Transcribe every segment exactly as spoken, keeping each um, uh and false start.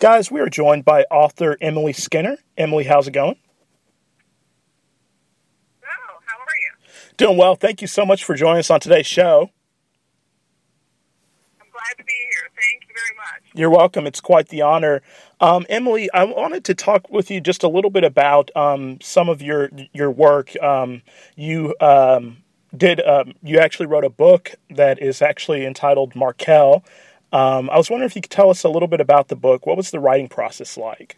Guys, we are joined by author Emily Skinner. Emily, how's it going? Hello, how are you? Doing well. Thank you so much for joining us on today's show. I'm glad to be here. Thank you very much. You're welcome. It's quite the honor. Um, Emily, I wanted to talk with you just a little bit about um, some of your your work. Um, you um, did. Um, you actually wrote a book that is actually entitled Markel. Um, I was wondering if you could tell us a little bit about the book. What was the writing process like?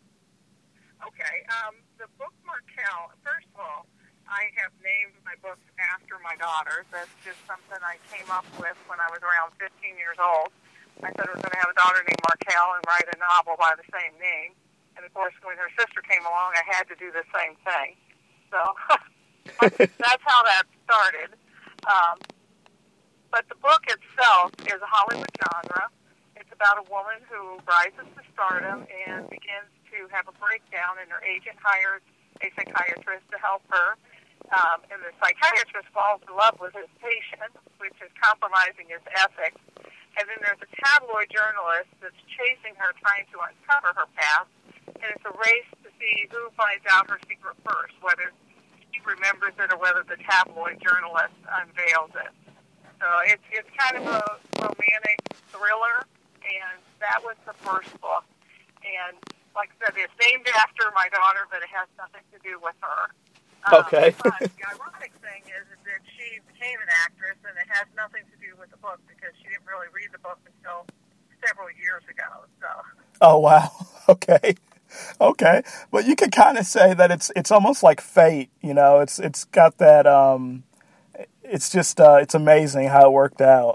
Okay. Um, the book Markel, first of all, I have named my books after my daughters. That's just something I came up with when I was around fifteen years old. I said I was going to have a daughter named Markel and write a novel by the same name. And, of course, when her sister came along, I had to do the same thing. So that's how that started. Um, But the book itself is a Hollywood genre. It's about a woman who rises to stardom and begins to have a breakdown, and her agent hires a psychiatrist to help her. Um, and the psychiatrist falls in love with his patient, which is compromising his ethics. And then there's a tabloid journalist that's chasing her, trying to uncover her past. And it's a race to see who finds out her secret first, whether she remembers it or whether the tabloid journalist unveils it. So it's it's kind of a romantic thriller, and that was the first book. And like I said, it's named after my daughter, but it has nothing to do with her. Um, Okay. But the ironic thing is, is that she became an actress, and it has nothing to do with the book because she didn't really read the book until several years ago. So. Oh, wow. Okay. Okay. But you could kind of say that it's it's almost like fate, you know. It's it's got that um it's just uh, it's amazing how it worked out.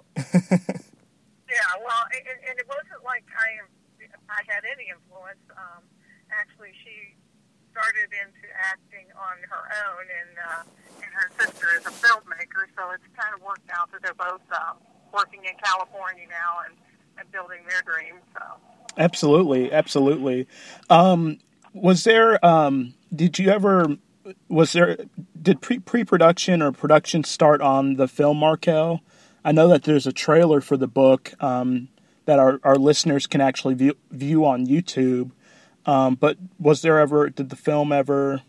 Yeah, well, and, and it wasn't like I I had any influence. Um, actually, she started into acting on her own, and uh, and her sister is a filmmaker, so it's kind of worked out that they're both um, working in California now and, and building their dreams. So. Absolutely, absolutely. Um, was there? Um, did you ever? Was there? Did pre pre production or production start on the film Markel? I know that there's a trailer for the book um, that our, our listeners can actually view, view on YouTube. Um, but was there ever? Did the film ever?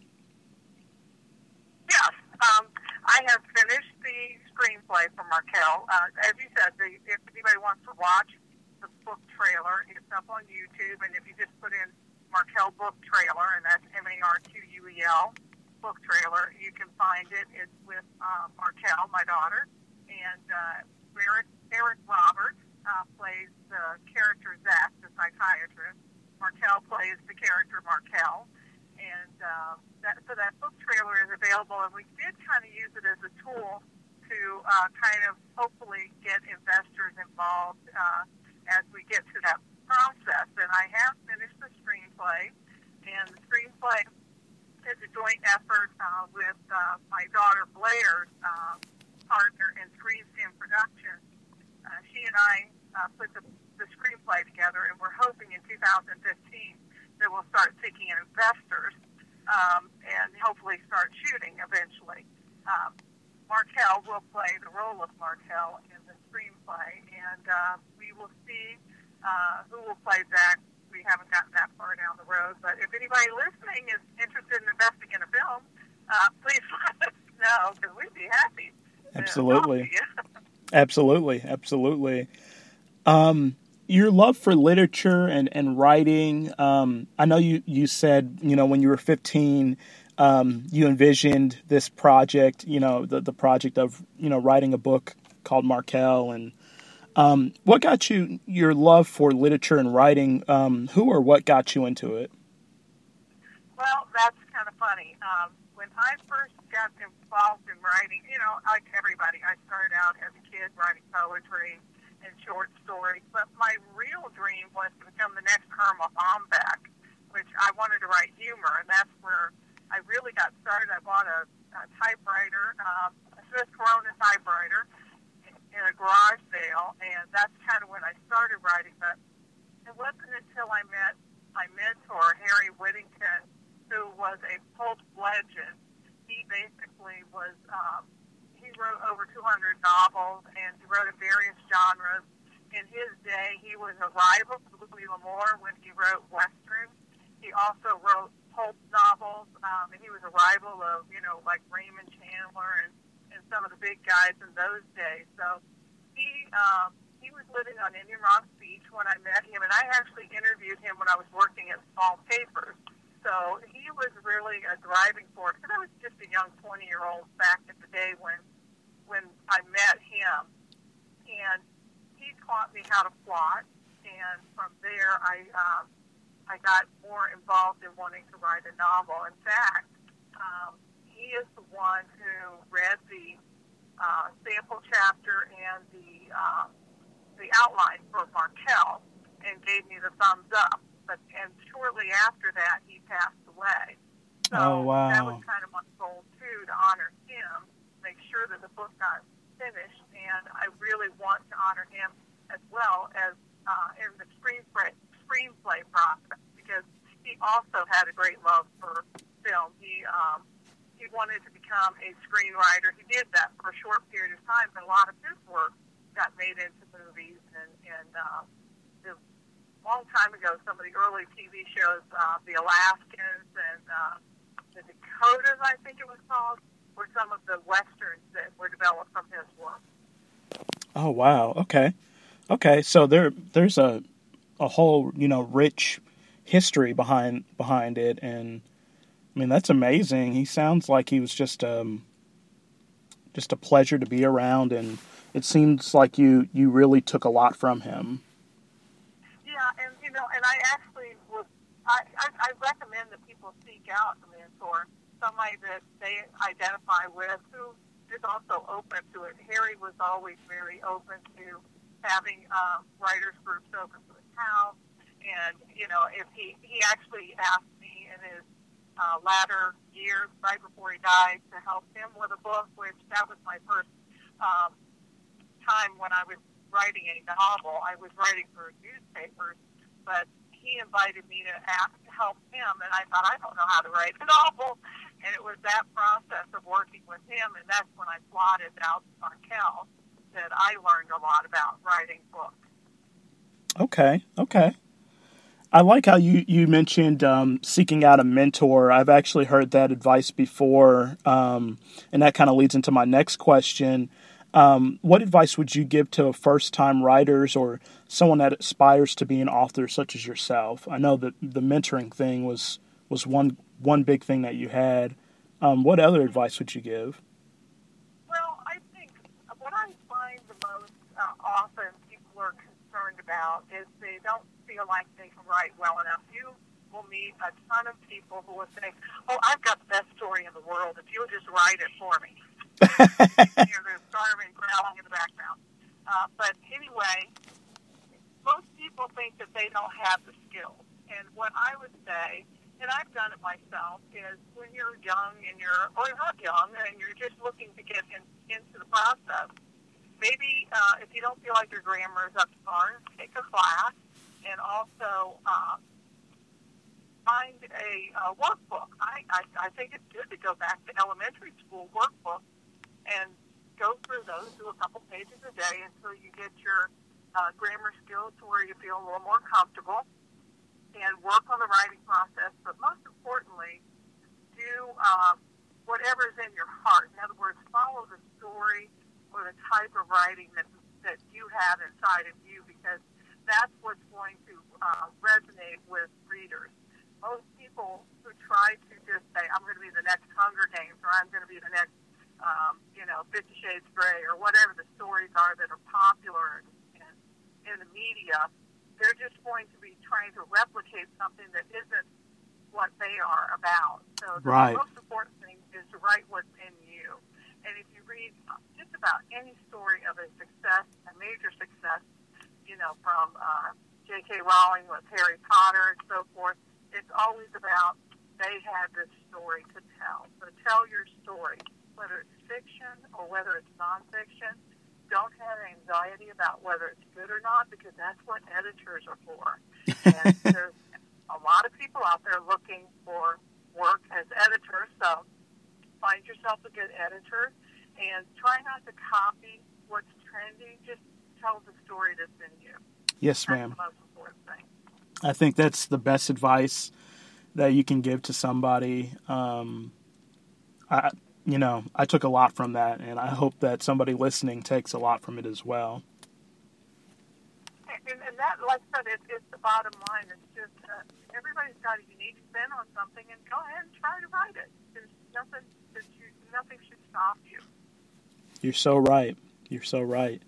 Yes, um, I have finished the screenplay for Markel. Uh, as you said, the, if anybody wants to watch the book trailer, it's up on YouTube, and if you just put in Markel book trailer, and that's M A R Q U E L book trailer, you can find it. It's with uh, Markel, my daughter, and uh, Eric, Eric Roberts uh, plays the character Zach, the psychiatrist. Markel plays the character Markel, and uh, that, so that book trailer is available, and we did kind of use it as a tool to uh, kind of hopefully get investors involved uh, as we get to that process. And I have finished the screenplay, and the screenplay is a joint effort uh, with uh, my daughter Blair's uh, partner in Screenskin Productions. Uh, she and I uh, put the, the screenplay together, and we're hoping in two thousand fifteen that we'll start seeking investors um, and hopefully start shooting eventually. Um, Markel will play the role of Markel in the screenplay, and uh, we will see uh, who will play Zach. We haven't gotten that far down the road, but if anybody listening is interested in investing in a film, uh, please let us know, because we'd be happy. Absolutely. Absolutely. Absolutely. Um, your love for literature and, and writing, um, I know you, you said, you know, when you were fifteen, um, you envisioned this project, you know, the, the project of, you know, writing a book called Markel. And um, what got you, your love for literature and writing, um, who or what got you into it? Well, that's kind of funny. Um, when I first got involved in writing, you know, like everybody, I started out as a kid writing poetry and short stories, but my real dream was to become the next Herma Baumbach, which I wanted to write humor, and that's where I really got started. I bought a, a typewriter, um, a Smith Corona typewriter in a garage sale, and that's kind of when I started writing, but it wasn't until I met my mentor, Harry Whittington, who was a pulp legend. He basically was, um, he wrote over two hundred novels, and he wrote in various genres. in his day, he was a rival to Louis L'Amour when he wrote Westerns. He also wrote pulp novels, um, and he was a rival of, you know, like Raymond Chandler and, and some of the big guys in those days. So he um, he was living on Indian Rock Beach when I met him, and I actually interviewed him when I was working at Small Papers. So he was really a driving force, because I was just a young twenty-year-old back in the day when when I met him. And he taught me how to plot, and from there I um, I got more involved in wanting to write a novel. In fact, um, he is the one who read the uh, sample chapter and the uh, the outline for Markel and gave me the thumbs up. But and shortly after that, he passed away. So oh, wow. That was kind of my goal too, to honor him, make sure that the book got finished, and I really want to honor him as well as uh, in the screenplay screenplay process, because he also had a great love for film. He um, he wanted to become a screenwriter. He did that for a short period of time, but a lot of his work got made into movies. And and uh, the, a long time ago, some of the early T V shows, uh, The Alaskans and uh, The Dakotas, I think it was called, were some of the westerns that were developed from his work. Oh, wow. Okay. Okay. So there, there's a, a whole, you know, rich history behind, behind it. And I mean, that's amazing. He sounds like he was just, um, just a pleasure to be around. And it seems like you, you really took a lot from him. Yeah. And, you know, and I actually would, I, I, I recommend that people seek out a mentor, somebody that they identify with, who is also open to it. Harry was always very open to having uh, writers groups over to his house, and you know, if he he actually asked me in his uh, latter years, right before he died, to help him with a book, which that was my first um, time when I was writing a novel. I was writing for newspapers, but he invited me to ask to help him, and I thought, I don't know how to write a novel. And it was that process of working with him, and that's when I plotted out Markel, that I learned a lot about writing books. Okay, okay. I like how you, you mentioned um, seeking out a mentor. I've actually heard that advice before, um, and that kind of leads into my next question. Um, what advice would you give to first-time writers or someone that aspires to be an author such as yourself? I know that the mentoring thing was, was one one big thing that you had. Um, what other advice would you give? Well, I think what I find the most uh, often people are concerned about is they don't feel like they can write well enough. You will meet a ton of people who will say, oh, I've got the best story in the world. If you'll just write it for me. You know, there's starving, growling in the background. Uh, but anyway, most people think that they don't have the skills. And what I would say, and I've done it myself, is when you're young and you're, or not young, and you're just looking to get in, into the process, maybe uh, if you don't feel like your grammar is up to par, take a class, and also uh, find a uh, workbook. I, I, I think it's good to go back to elementary school workbook and go through those, do a couple pages a day until you get your uh, grammar skills to where you feel a little more comfortable, and work on the writing process. But most importantly, do um, whatever is in your heart. In other words, follow the story or the type of writing that that you have inside of you, because that's what's going to uh, resonate with readers. Most people who try to just say, I'm going to be the next Hunger Games, or I'm going to be the next, um, you know, Fifty Shades Grey, or whatever the stories are that are popular in, in the media, they're just going to be trying to replicate something that isn't what they are about. So the right. most important thing is to write what's in you. And if you read just about any story of a success, a major success, you know, from uh, J K. Rowling with Harry Potter and so forth, it's always about they had this story to tell. So tell your story, whether it's fiction or whether it's nonfiction. Don't have anxiety about whether it's good or not, because that's what editors are for. And there's a lot of people out there looking for work as editors, so find yourself a good editor and try not to copy what's trending. Just tell the story that's in you. Yes, That's ma'am. the most important thing. I think that's the best advice that you can give to somebody. Um, I, you know, I took a lot from that, and I hope that somebody listening takes a lot from it as well. And, and that, like I said, it, it's the bottom line. It's just uh, everybody's got a unique spin on something, and go ahead and try to write it. There's nothing that you, nothing should stop you. You're so right. You're so right.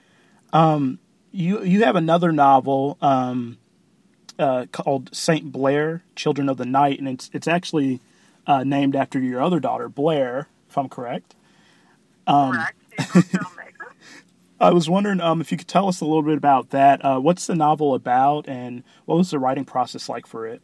Um, you you have another novel um, uh, called Saint Blair, Children of the Night, and it's it's actually uh, named after your other daughter, Blair, if I'm correct. Um, correct. She's a filmmaker. I was wondering um, if you could tell us a little bit about that. Uh, what's the novel about, and what was the writing process like for it?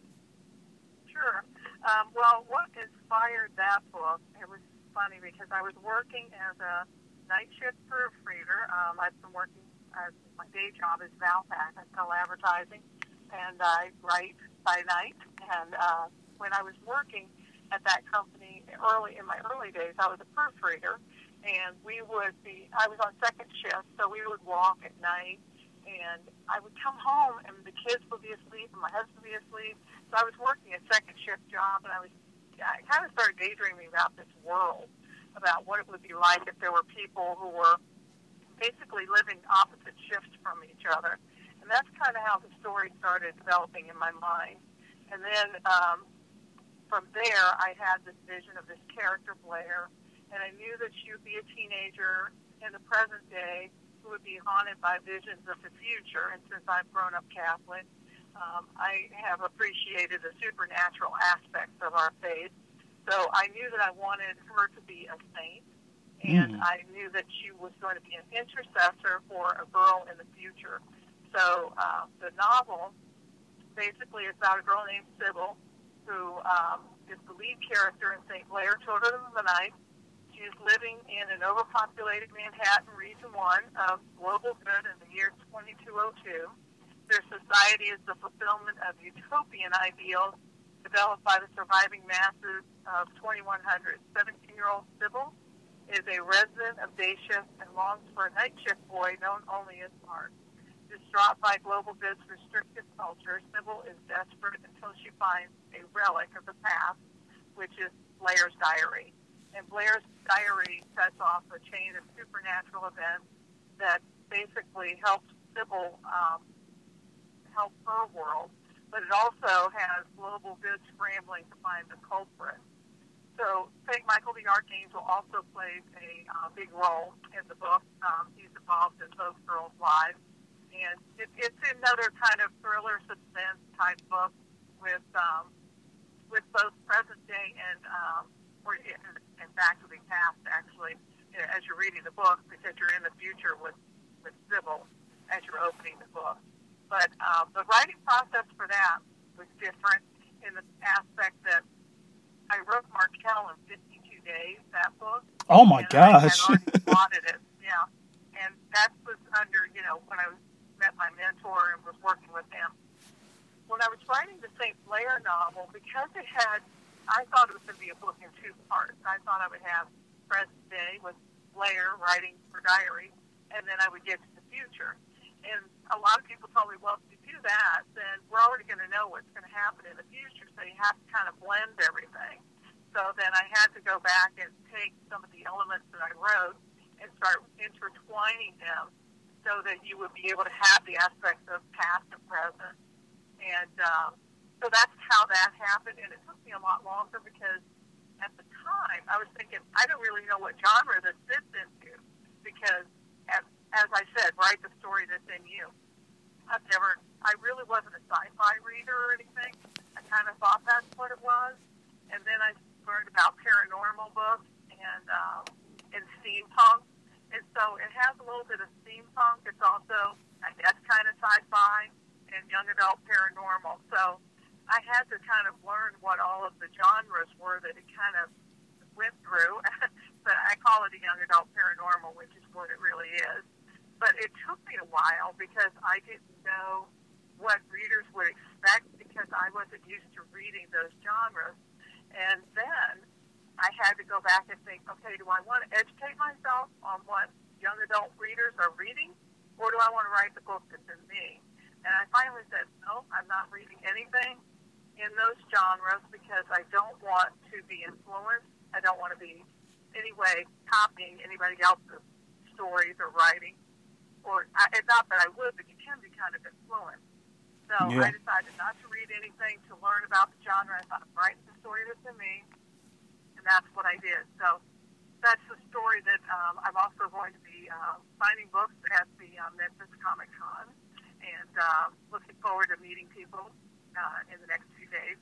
Sure. Um, well, what inspired that book, it was funny because I was working as a night shift proofreader. Um, I've been working, as my day job is Valpak. I sell advertising, and I write by night. And uh, when I was working at that company early in my early days, I was a proofreader. And we would be, I was on second shift, so we would walk at night, and I would come home, and the kids would be asleep, and my husband would be asleep. So I was working a second shift job, and I was, I kind of started daydreaming about this world, about what it would be like if there were people who were basically living opposite shifts from each other. And that's kind of how the story started developing in my mind. And then um, from there, I had this vision of this character, Blair, and I knew that she would be a teenager in the present day who would be haunted by visions of the future. And since I've grown up Catholic, um, I have appreciated the supernatural aspects of our faith. So I knew that I wanted her to be a saint, and mm. I knew that she was going to be an intercessor for a girl in the future. So uh, the novel basically is about a girl named Sybil who um, is the lead character in Saint Blair, Children of the Night. She's living in an overpopulated Manhattan Region one of global good in the year twenty-two oh two. Their society is the fulfillment of utopian ideals developed by the surviving masses of twenty-one hundred. seventeen-year-old Sybil is a resident of day shift and longs for a night shift boy known only as Mark. Distraught by global good's restrictive culture, Sybil is desperate until she finds a relic of the past, which is Blair's diary. And Blair's diary sets off a chain of supernatural events that basically helps Sybil um, help her world, but it also has global good scrambling to find the culprit. So Saint Michael the Archangel also plays a uh, big role in the book. Um, he's involved in both girls' lives. And it, it's another kind of thriller suspense type book with um, with both present day and um, or in, in fact with the past, actually, you know, as you're reading the book, because you're in the future with, with Sybil as you're opening the book. But um, the writing process for that was different in the aspect that I wrote Markel in fifty-two days, that book. Oh, my and gosh. I had already plotted it, yeah. And that was under, you know, when I met my mentor and was working with him. When I was writing the Saint Blair novel, because it had, I thought it was going to be a book in two parts. I thought I would have present day with Blair writing her diary, and then I would get to the future. And a lot of people told me, well, if you do that, then we're already going to know what's going to happen in the future, so you have to kind of blend everything. So then I had to go back and take some of the elements that I wrote and start intertwining them so that you would be able to have the aspects of past and present. And um, so that's how that happened, and it took me a lot longer because at the time I was thinking, I don't really know what genre this fits into because, as, as I said, write the story that's in you. I've never, I really wasn't a sci-fi reader or anything. I kind of thought that's what it was. And then I learned about paranormal books and, um, and steampunk. And so it has a little bit of steampunk. It's also, I guess, kind of sci-fi and young adult paranormal. So I had to kind of learn what all of the genres were that it kind of went through. But I call it a young adult paranormal, which is what it really is. But it took me a while because I didn't know what readers would expect because I wasn't used to reading those genres. And then I had to go back and think, okay, do I want to educate myself on what young adult readers are reading? or do I want to write the book that's in me? And I finally said, no, I'm not reading anything in those genres because I don't want to be influenced. I don't want to be any way copying anybody else's stories or writing. Or I, not that I would, but you can be kind of influenced. So yeah. I decided not to read anything to learn about the genre. I thought, I'm writing the story that's in me, and that's what I did. So that's the story that um, I'm also going to be uh, signing books at the uh, Memphis Comic Con, and uh, looking forward to meeting people uh, in the next few days.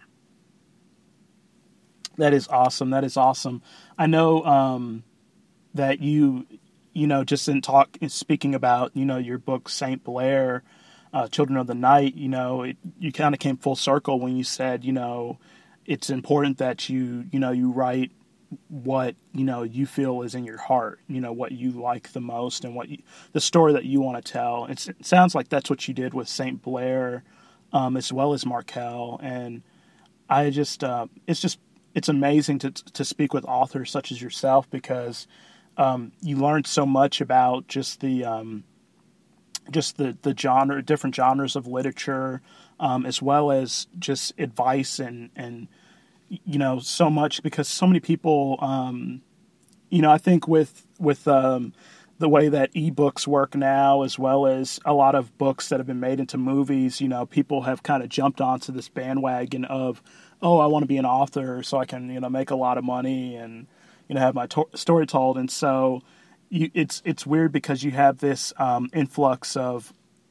That is awesome. That is awesome. I know um, that you, you know, just in talk, speaking about, you know, your book, Saint Blair, uh, Children of the Night, you know, it, you kind of came full circle when you said, you know, it's important that you, you know, you write what, you know, you feel is in your heart, you know, what you like the most and what you, the story that you want to tell. It's, it sounds like that's what you did with Saint Blair, um, as well as Markel. And I just, uh, it's just, it's amazing to to speak with authors such as yourself because um, you learn so much about just the um, just the, the genre, different genres of literature, um, as well as just advice and, and, you know, so much because so many people, um, you know, I think with, with um, the way that ebooks work now, as well as a lot of books that have been made into movies, you know, people have kind of jumped onto this bandwagon of, oh, I want to be an author so I can, you know, make a lot of money and, you know, have my to- story told. And so you, it's it's weird because you have this um, influx of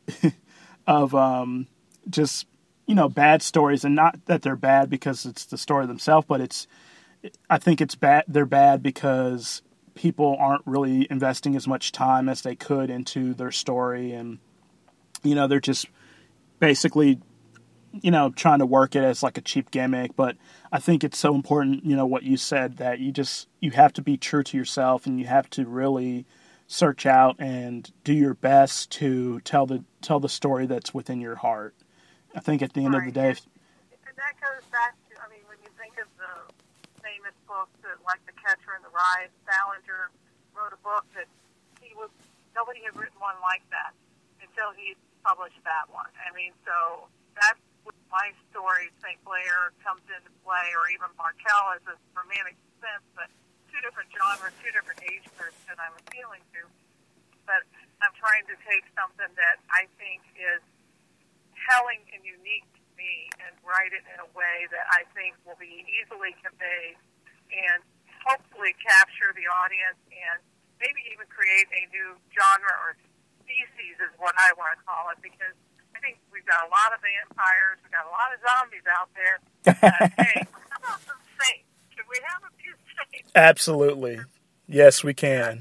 of um, just, you know, bad stories, and not that they're bad because it's the story themselves, but it's I think it's bad. They're bad because people aren't really investing as much time as they could into their story, and you know, they're just basically, you know, trying to work it as like a cheap gimmick. But I think it's so important, you know, what you said, that you just, you have to be true to yourself and you have to really search out and do your best to tell the, tell the story that's within your heart. I think at the end right. of the day. And that goes back to, I mean, when you think of the famous books that, like The Catcher in the Rye, Salinger wrote a book that he was, nobody had written one like that until he published that one. I mean, so that's my story. Saint Blair comes into play, or even Markel as a romantic sense, but two different genres, two different age groups that I'm appealing to. But I'm trying to take something that I think is telling and unique to me and write it in a way that I think will be easily conveyed and hopefully capture the audience and maybe even create a new genre or species is what I want to call it, because I think we've got a lot of vampires, we've got a lot of zombies out there. Uh, hey, how about some saints? Can we have a few saints? Absolutely. Yes, we can.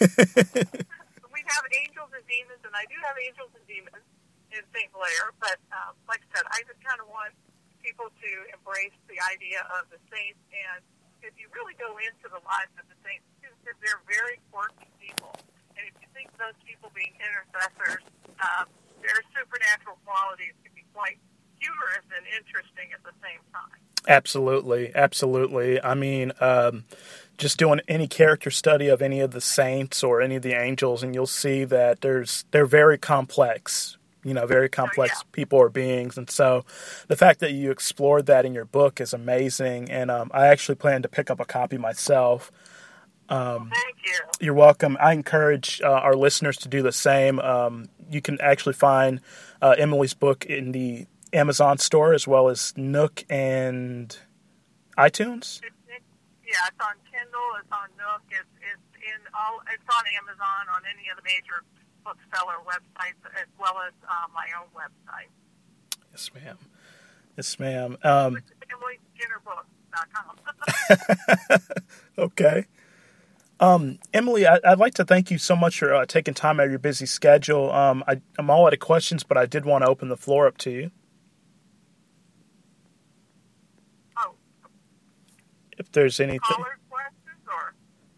We have angels and demons, and I do have angels and demons in Saint Blair, but um, like I said, I just kind of want people to embrace the idea of the saints, and if you really go into the lives of the saints, they're very quirky people, and if you think of those people being intercessors, um, their supernatural qualities can be quite humorous and interesting at the same time. Absolutely, absolutely. I mean, um, just doing any character study of any of the saints or any of the angels, and you'll see that there's they're very complex. You know, very complex oh, yeah. people or beings, and so the fact that you explored that in your book is amazing. And um, I actually plan to pick up a copy myself. Um, Thank you. You're welcome. I encourage uh, our listeners to do the same. Um, you can actually find uh, Emily's book in the Amazon store as well as Nook and iTunes. It, it, yeah, it's on Kindle. It's on Nook. It's it's in all. It's on Amazon, on any of the major bookseller websites, as well as uh, my own website. Yes, ma'am. Yes, ma'am. Um, Emily Skinner Books dot com. Okay. Um, Emily, I, I'd like to thank you so much for uh, taking time out of your busy schedule. Um, I, I'm all out of questions, but I did want to open the floor up to you. Oh. If there's anything. Caller questions or?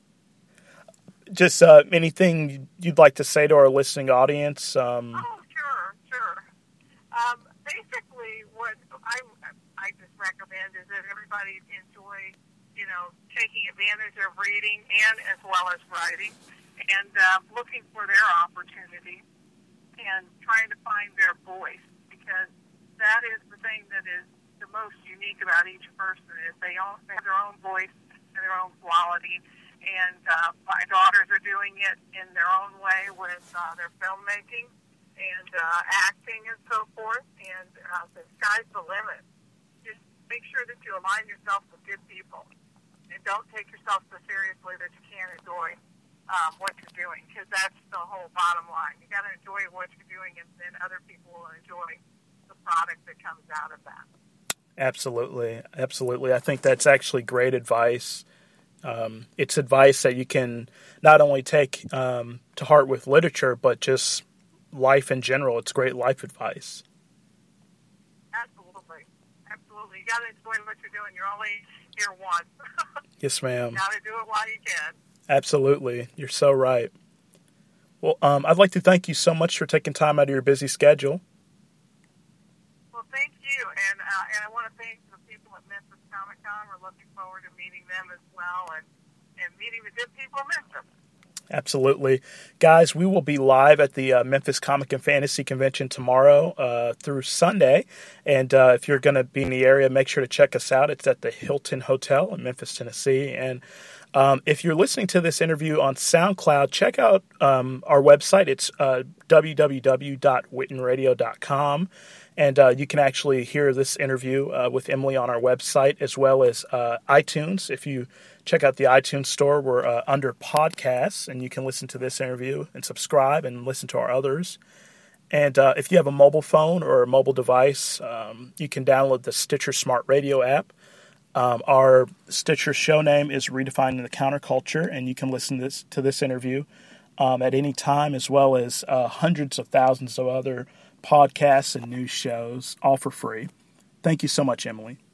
Just uh, anything you'd like to say to our listening audience. Um, oh, sure, sure. Um, basically, what I, I just recommend is that everybody enjoy, you know, taking advantage of reading and as well as writing, and uh, looking for their opportunity. and trying to find their voice, because that is the thing that is the most unique about each person, is they all have their own voice and their own quality. And uh, my daughters are doing it in their own way with uh, their filmmaking and uh, acting and so forth. And uh, the sky's the limit. Just make sure that you align yourself with good people, and don't take yourself so seriously that you can't enjoy um, what you're doing, because that's the whole bottom line. You got to enjoy what you're doing, and then other people will enjoy the product that comes out of that. Absolutely, absolutely. I think that's actually great advice. Um, it's advice that you can not only take um, to heart with literature, but just life in general. It's great life advice. Absolutely. Absolutely. You got to enjoy what you're doing. You're only here once. Yes, ma'am. You got to do it while you can. Absolutely. You're so right. Well, um, I'd like to thank you so much for taking time out of your busy schedule. Well, thank you. And, uh, and I want to thank the people at Memphis Comic Con. We're looking forward to meeting them as well, and, and meeting the good people of Memphis. Absolutely. Guys, we will be live at the uh, Memphis Comic and Fantasy Convention tomorrow uh, through Sunday. And uh, if you're going to be in the area, make sure to check us out. It's at the Hilton Hotel in Memphis, Tennessee. And um, if you're listening to this interview on SoundCloud, check out um, our website. It's uh, w w w dot witten radio dot com. And uh, you can actually hear this interview uh, with Emily on our website, as well as uh, iTunes. If you check out the iTunes store, we're uh, under podcasts, and you can listen to this interview and subscribe and listen to our others. And uh, if you have a mobile phone or a mobile device, um, you can download the Stitcher Smart Radio app. Um, our Stitcher show name is Redefining the Counterculture, and you can listen to this, to this interview um, at any time, as well as uh, hundreds of thousands of other podcasts and news shows, all for free. Thank you so much, Emily.